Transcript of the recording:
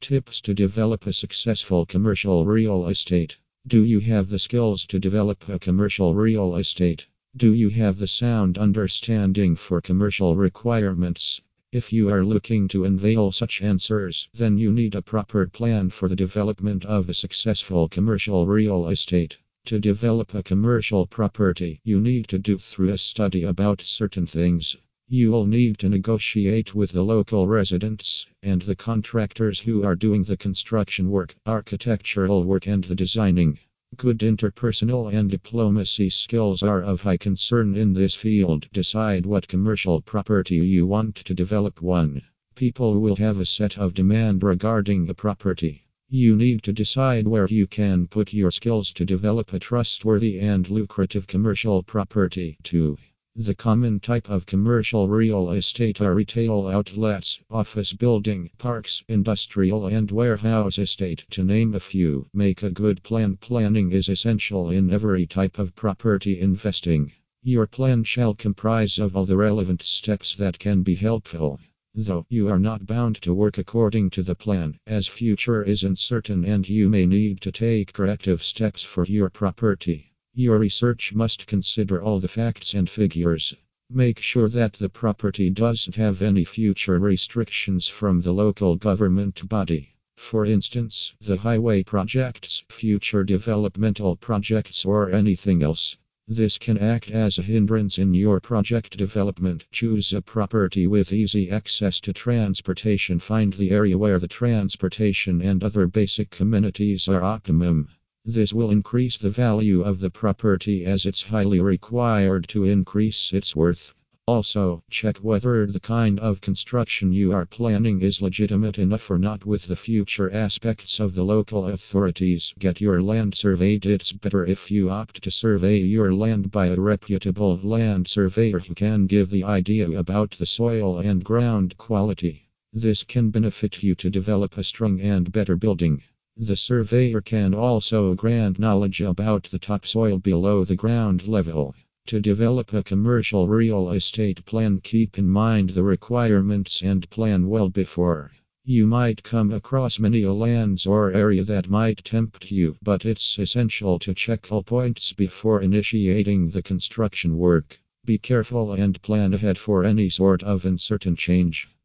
Tips to develop a successful commercial real estate. Do you have the skills to develop a commercial real estate? Do you have the sound understanding for commercial requirements? If you are looking to unveil such answers, then you need a proper plan for the development of a successful commercial real estate. To develop a commercial property, you need to do through a study about certain things. You will need to negotiate with the local residents and the contractors who are doing the construction work, architectural work, and the designing. Good interpersonal and diplomacy skills are of high concern in this field. Decide what commercial property you want to develop. 1. People will have a set of demand regarding a property. You need to decide where you can put your skills to develop a trustworthy and lucrative commercial property. 2. The common type of commercial real estate are retail outlets, office building, parks, industrial and warehouse estate, to name a few. Make a good plan. Planning is essential in every type of property investing. Your plan shall comprise of all the relevant steps that can be helpful. Though you are not bound to work according to the plan, as future is uncertain and you may need to take corrective steps for your property. Your research must consider all the facts and figures. Make sure that the property doesn't have any future restrictions from the local government body. For instance, the highway projects, future developmental projects, or anything else. This can act as a hindrance in your project development. Choose a property with easy access to transportation. Find the area where the transportation and other basic amenities are optimum. This will increase the value of the property as it's highly required to increase its worth. Also, check whether the kind of construction you are planning is legitimate enough or not with the future aspects of the local authorities. Get your land surveyed. It's better if you opt to survey your land by a reputable land surveyor who can give the idea about the soil and ground quality. This can benefit you to develop a strong and better building. The surveyor can also grant knowledge about the topsoil below the ground level. To develop a commercial real estate plan, keep in mind the requirements and plan well before. You might come across many lands or area that might tempt you, but it's essential to check all points before initiating the construction work. Be careful and plan ahead for any sort of uncertain change.